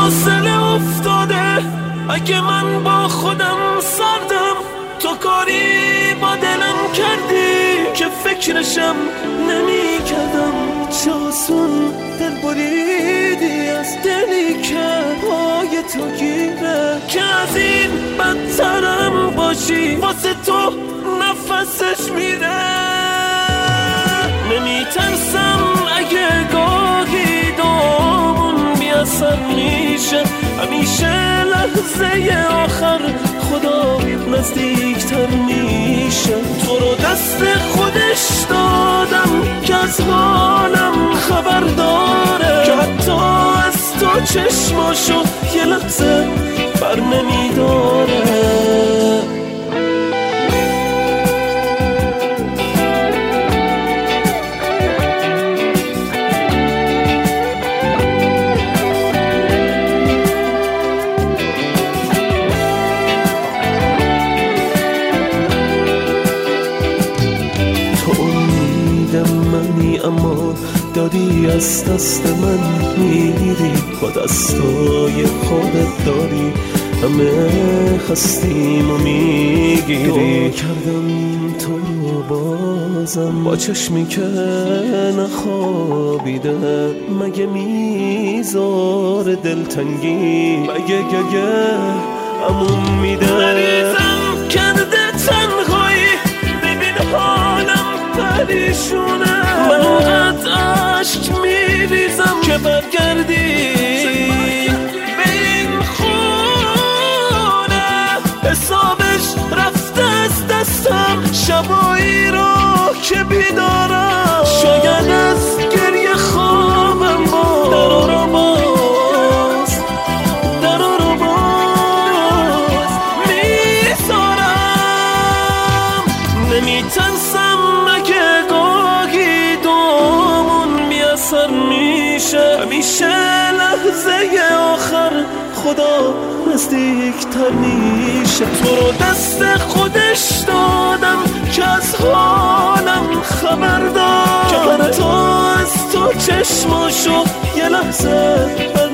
فاصله افتاده. اگه من با خودم سردم، تو کاری با دلم کردی که فکرشم نمی کردم. چه آسون دل بریدی از دلی که پای تو گیره، که از این بدترم باشی واسه تو نفسش میره. نمی ترسم اگه گاهی دامون بیاثر میشه، همیشه لحظه آخر خدا نزدیکتر میشه. تو رو دست خودش دادم که از حالم خبر داره، که حتی از تو چشماشو یه لحظه بر نمیداره. اما داری از دست من میری، با دستای خودت داری همه خستیم و میگیری. کردم تو رو بازم با چشمی که نخوابیده، مگه میذار دلتنگی، مگه گگه امون میده. مریضم کرده تنهایی، ببین حالم پریشونه. من قد عشق میریزم که برگردی به این خونه. حسابش رفته از دستم، شبایی رو که بیدارم. شاید از گریه خوابم باز، درو رو باز، درو رو باز میذارم. نمیترسم اگه گاهی دومون بیاثر میشه، همیشه لحظه آخر خدا نزدیکتر میشه. تو رو دست خودش دادم که از حالم خبر دار، که حتی از تو چشماشو یه لحظه